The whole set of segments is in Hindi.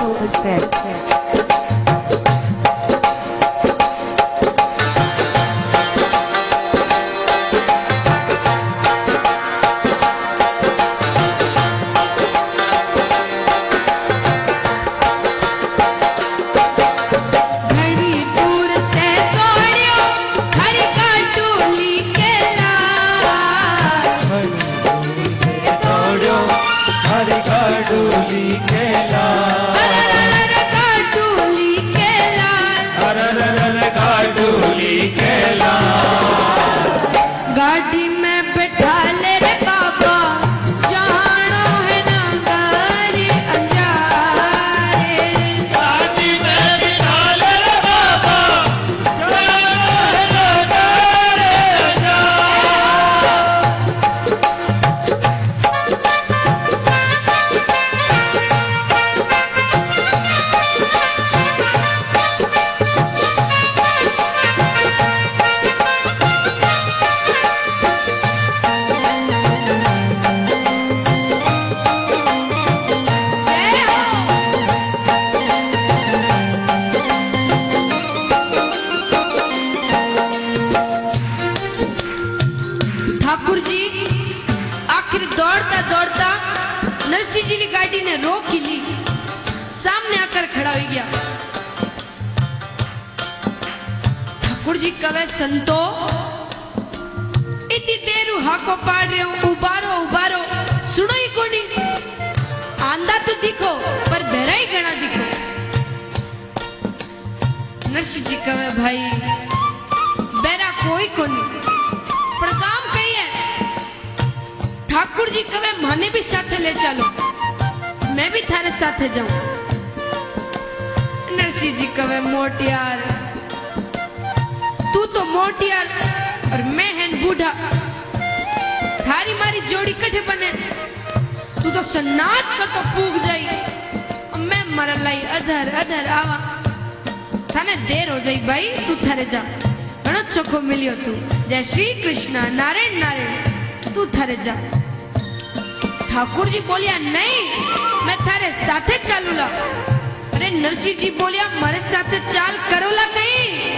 Special effects. नरसिंह जी की गाड़ी ने रोक ही ली, सामने आकर खड़ा हो गया। ठाकुर जी कवे संतो इतनी देर हाको पाड़ रहे हो, उबारो उबारो, सुनो ही कोनी, आंधा तो दिखो पर बहरा ही गणा दिखो। नरसिंह जी कवे भाई बहरा कोई कोनी, पर काम कही है। ठाकुर जी कवे माने भी साथे ले चलो, मैं भी थारे साथे जाऊं। नरसिंह जी कवे मोटियार, तू तो मोटियार और मैं है बूढ़ा, थारी मारी जोड़ी कठे बने, तू तो सन्नाट कर तो पूग जाई, मैं मर लाई अधर अधर आवा, थाने देर हो जाई भाई, तू थारे जा, घणो चोखो मिलियो तू। जय श्री कृष्ण, नारायण नारायण, तू थारे जा। ठाकुर जी बोलिया नहीं, मैं थारे साथे चालूला। अरे नरसिंह जी बोलिया मारे साथे चाल करोला कहीं।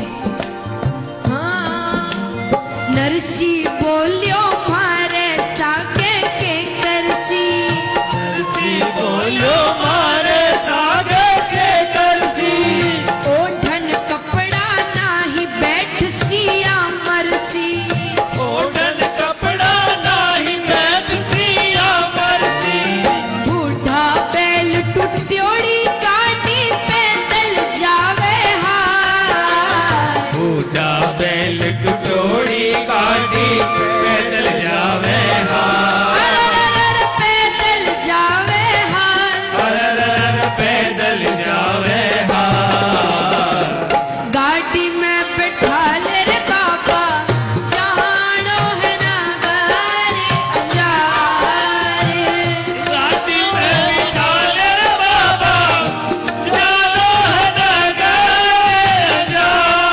हाँ नरसिंह बोलियो मारे साके के करसी, नरसिंह बोलियो मारे साके के करसी, ओढ़न कपड़ा नाही बैठ सिया मरसी, ओढ़न कपड़ा नाही बैठ सिया मरसी, बूढ़ा बैल टुट्योड़ी काटी पैदल जावे हाय, बूढ़ा बैल टुटोड़ी काटी पैदल जावे हाय, पैदल जावे हाय, पैदल जावे हाय। गाड़ी में बैठा ले रे बाबा, जानो है नगारे अंजारे, गाड़ी में बिठा ले रे बाबा, जानो है नगारे जा।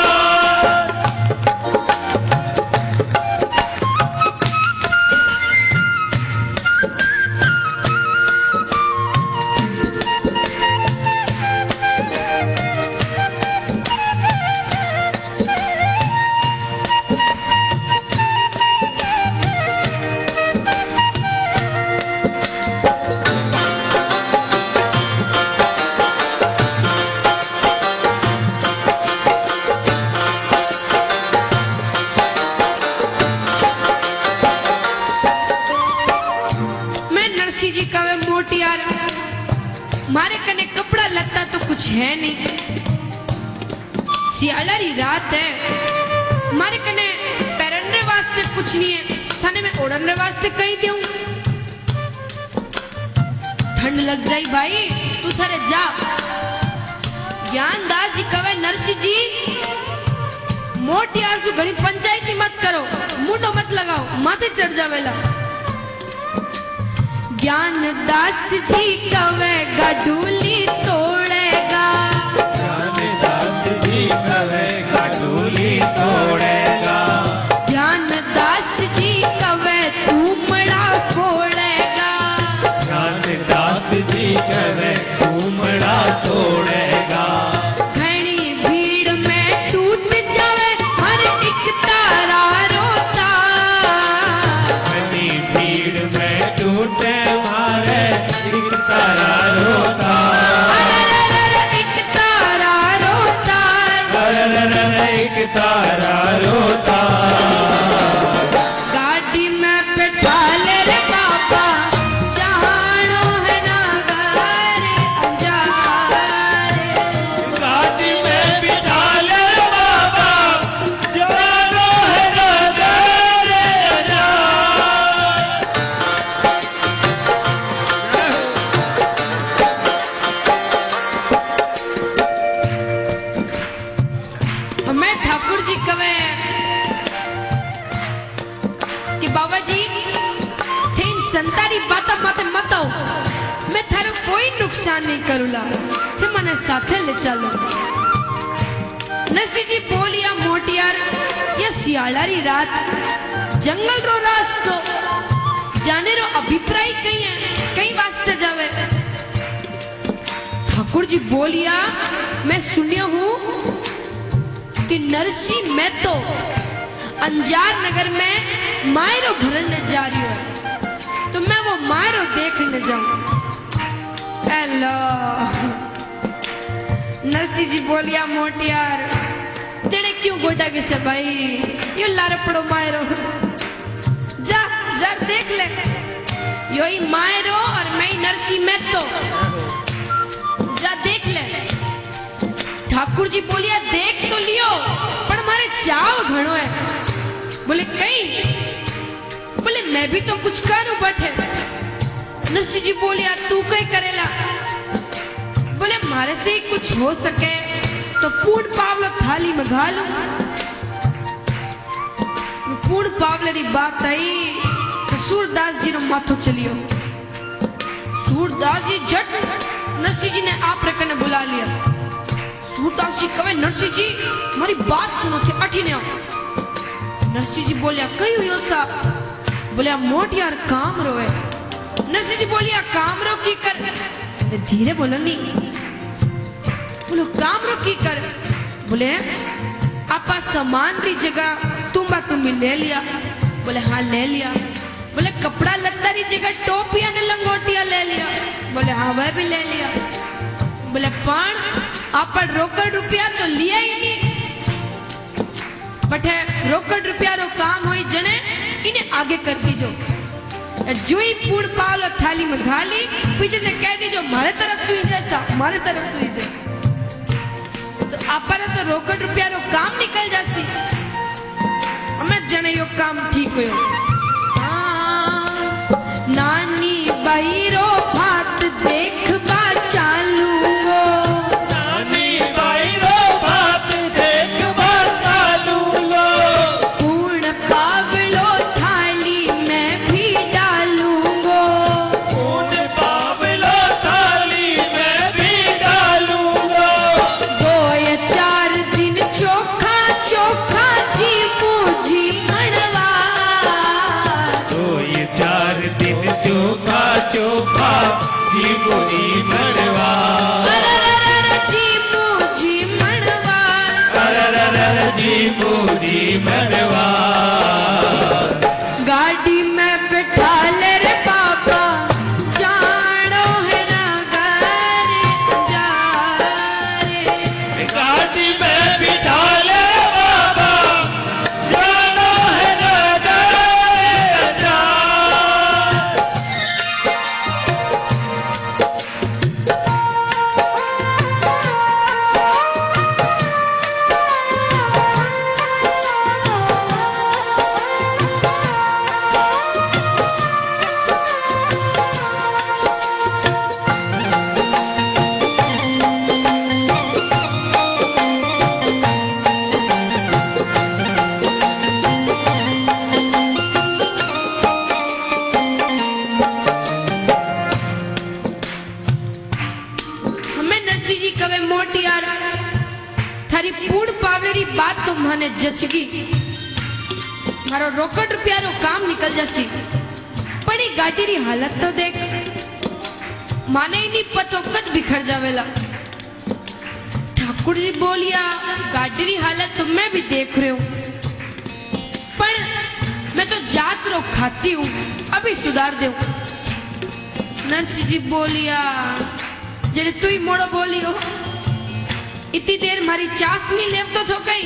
मैं नरसिंह जी कवे मोटियार, मारे कने कपड़ा लगता तो कुछ है नहीं, सियालारी रात है, मारे कने पहनने वास्ते कुछ नहीं है, थाने में ओढ़ने वास्ते कहीं दूं, ठंड लग जाई भाई, तू सारे जा। ज्ञानदास जी कवे नरसिंह जी मोटियार से घणी पंचायती मत करो, मुंडो मत लगाओ, माथे चढ़ जावेला। ज्ञानदास जी कवेगा ढूली तोड़ेगा, ज्ञानदास जी कवेगा ढूली तोड़ेगा, ज्ञानदास जी कवे तू मड़ा फोड़ेगा, ज्ञानदास जी कवे तू मड़ा संतारी बाता माते मत आओ, मैं थारो कोई नुकसान नहीं करूला, ते मने साथे ले चलो। नरसिंह जी बोलिया मोटियार ये सियाळारी रात जंगल रो रास्तो जाने रो अभिप्राय कई है, कई वास्ते जावे। ठाकुर जी बोलिया मैं सुनिया हूं कि नरसिंह मैं तो अंजार नगर में मायरो भरने जा रही हूं, तो मैं वो मायरो देखने जाऊं। हेलो नरसिंह जी बोलिया मोटियार जने क्यों गोटा के से भाई यो लारपड़ो मायरो जा जा देख ले, यो ही मायरो और मैं नरसिंह मैं तो जा देख ले। ठाकुर जी बोलिया देख तो लियो पर हमारे चाव घणो है। बोले कई, बोले मैं भी तो कुछ करूं बैठे। नरसिंह जी बोलिया तू कई करेला? बोले मारे से ही कुछ हो सके तो पूर्ण पावलो थाली में घालू। पूर्ण पावले री बात आई तो सूरदास जी रो माथो चलियो। सूरदास जी झट नरसिंह जी ने आप रखने बुला लिया। सूरदास जी कहे नरसिंह जी हमारी बात सुनो थे अठी ने आओ। नरसिंह जी बोलिया कई हुई सा? बोलिया मोटियार काम रोए। नरसिंह जी बोलिया काम रो की कर? धीरे बोलो नहीं। बोलो काम रो की कर? बोले आपा सामान री जगह तुम्बा ले लिया। बोले हाँ ले लिया। बोले कपड़ा लत्ता री जगह टोपिया ने लंगोटिया ले लिया। बोले हाँ वह भी ले लिया। बोले पण आपा रोकड़ रुपया तो लिया ही नहीं, बटे रोकड़ रुपया रो काम होई जने इन्हें आगे कर दीजो। जो ही पूर्ण पावलो थाली में घाली पीछे से कह दीजो मारे तरफ सुई दे, सा मारे तरफ सुई दे, तो आपरे तो रोकड़ रुपया रो काम निकल जासी। हमें जने यो काम ठीक होयो। नानी बहिरो भात देखबा चालूंगो। नानी बहिरो भात देखबा चालूंगो। पूर्ण पावलो थाली में भी डालूंगो। पूर्ण पावलो थाली में भी डालूंगो। 2-4 दिन चोखा चोखा जी मुझी मनवा। 2-4 दिन चोखा चोखा जी मुझी मनवा। जी मुझी मनवा। जी मुझी मनवा। गाड़ी में बैठा ले रे बाबा जानो है ना घर जा रे। गाड़ी में बिठा ले बाबा जानो है नगर जा। हमें नरसिंह जी कवे मोटियार थारी पूर्ण पावलेरी बात तो माने जचगी। मारो रोकड़ रुपया रो काम निकल जासी, पण ई गाड़ी री हालत तो देख, माने ही नहीं पतो कद बिखर जावेला। ठाकुर जी बोलिया गाड़ी री हालत तो मैं भी देख रही हूं, पर मैं तो जात रो खाती हूं, अभी सुधार दे। नरसिंह जी बोलिया जेड़े तू ही मोड़ो बोली हो, इतनी देर मारी चास नहीं लेव तो थो कहीं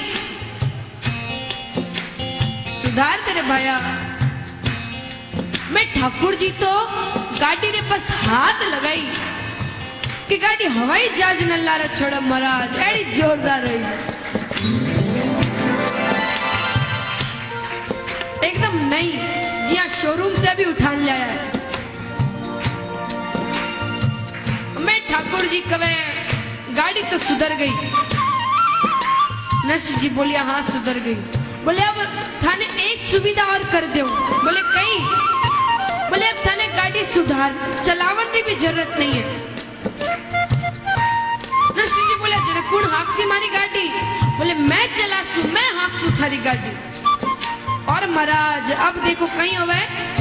सुधार तेरे भाया। मैं ठाकुर जी तो गाड़ी रे पास हाथ लगाई कि गाड़ी हवाई जहाज न लारा छोड़ा महाराज, एड़ी जोरदार रही एकदम नई, जिया शोरूम से भी उठान लाया है। मैं ठाकुर जी कवे गाड़ी तो सुधर गई। नरसिंह जी बोलिया हाँ सुधर गई। बोले अब थाने एक सुविधा और कर दो। बोले कहीं? बोले अब थाने गाड़ी सुधार चलावन की भी जरूरत नहीं है। नरसिंह जी बोले जड़े कुण हाकसी मारी गाड़ी? बोले मैं चलासू, मैं हाकसू थारी गाड़ी। और महाराज अब देखो कहीं होवे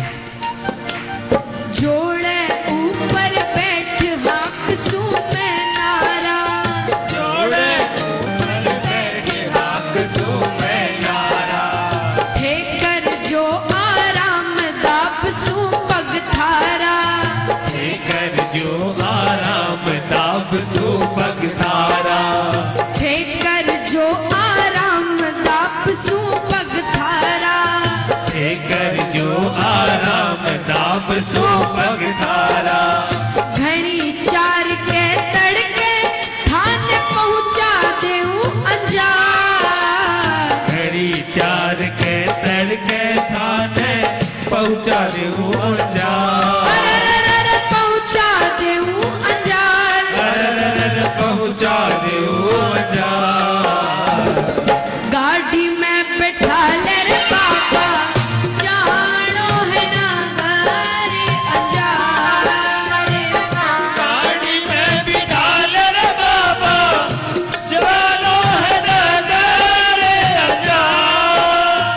जोड़े ऊपर बैठ हाकसू मैं नारा, जोड़े ऊपर बैठ हाकसू मैं नारा, ठेकर जो आराम दाबसू पग थारा, ठेकर जो आराम दाबसू पग थारा, ठेकर जो आराम दाबसू पग थारा, ठेकर जो आराम दाबसू पग थारा। घड़ी 4 के तड़के थाने पहुंचा देऊं अंजार, घड़ी 4 के तड़के थाने पहुंचा देऊं अंजार, अरे पहुंचा देऊं अंजार, अरे पहुंचा देऊं अंजार। गाड़ी में बैठा ले रे बाबा जानो है ना गारी अंजार, गाड़ी में बिठा ले रे बाबा जानो है नगर अंजार।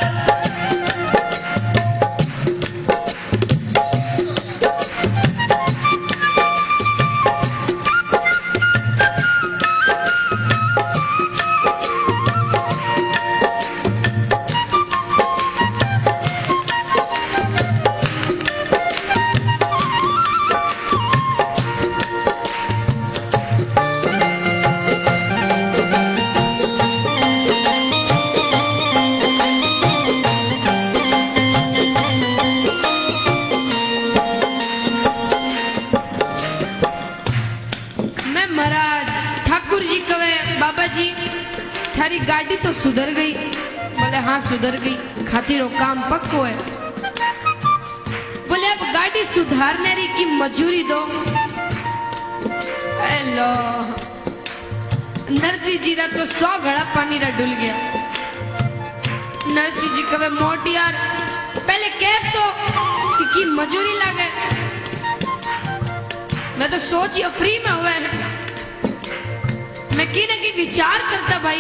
मैं महाराज ठाकुर जी कहे बाबा जी थारी गाड़ी तो सुधर गई। बोले हाँ सुधर गई, खातिरो काम पक्को है। बोले अब गाड़ी सुधारने री की मजूरी दो। हेलो नरसिंह जी रा तो 100 घड़ा पानी रा डुल गया। नरसिंह जी कहे मोटी यार पहले कह तो कि मजूरी लागे, मैं तो सोचिए फ्री में हुआ है। मैं की न की विचार करता भाई।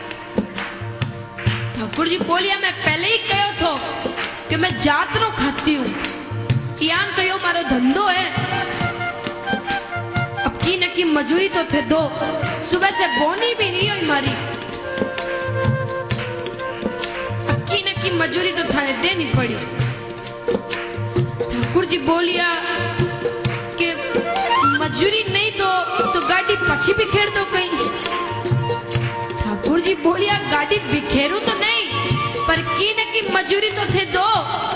ठाकुर जी बोलिया मैं पहले ही कहो थो कि मैं जातरो खाती हूँ, यान तो यो मारो धंधो है। अब की न की मजूरी तो थे दो, सुबह से बोनी भी नहीं हुई मारी। अब की न की मजूरी तो थाने देनी पड़ी। ठाकुर जी बोलिया कि मजूरी नहीं दो तो गाड़ी पछी बिखेर दो कहीं। ठाकुर जी बोलिया गाड़ी बिखेरू तो नहीं पर की न की मजूरी तो थे दो।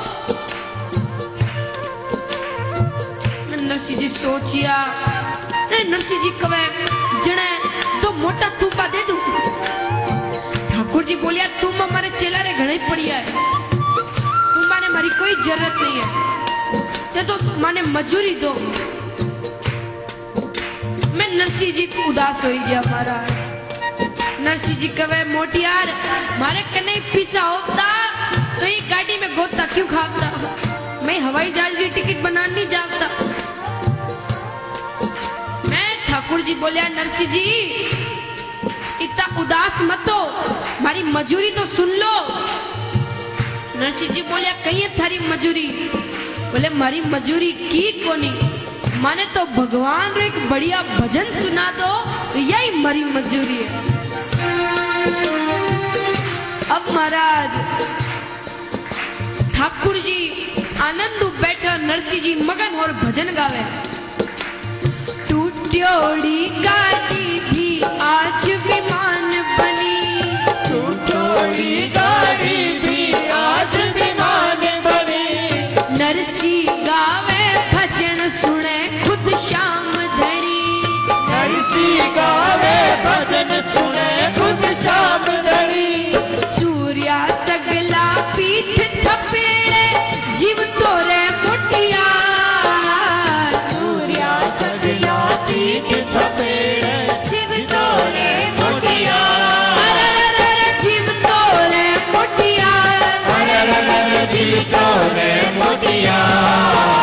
नरसिंह जी सोचिया, नरसिंह जी कवे जने तो मोटा तूपा दे दू। ठाकुर जी बोलिया तुम हमारे चेला रे घणे पड़िया है, तुम माने मारी कोई जरूरत नहीं है, तो माने मजूरी दो। मैं नरसिंह जी उदास हो गया महाराज। नरसिंह जी कवे मोटियार मारे कने पीसा होता तो ये गाड़ी में गोता क्यों खाता, मैं हवाई जहाज की टिकट बनाने नहीं जाता। मैं ठाकुर जी बोलिया नरसिंह जी इतना उदास मत हो, मारी मजूरी तो सुन लो। नरसिंह जी बोलिया कहीं है थारी मजूरी? बोले मारी मजूरी की कोनी, माने तो भगवान रो एक बढ़िया भजन सुना दो तो यही मरी मजूरी है। अब महाराज ठाकुर जी आनंद बैठा, नरसिंह जी मगन और भजन गावे। टूट्योड़ी गाड़ी भी आज विमान बनी, टूटोड़ी गाड़ी भी आज विमान बनी। नरसिंह गावे भजन सुने खुद श्याम धनी, नरसिंह गावे भजन सुने खुद श्याम धनी। सूर्या सगला पीठ थपेड़े जीव तोरे मुटिया, सूर्या सगला पीठ थपेड़े जीव तोरे मुटिया, जीव तोरे मुटिया, जीव तोरे मुटिया।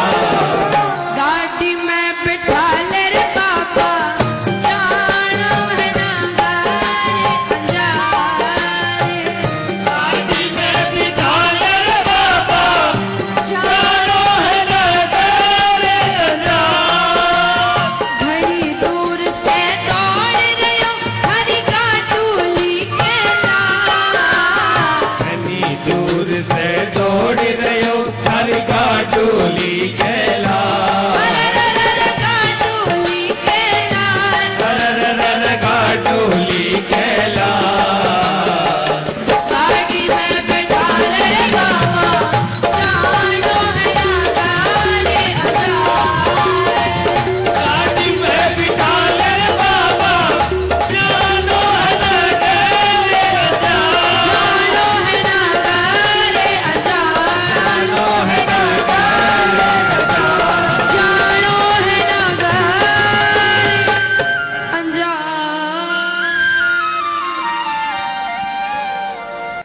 डोली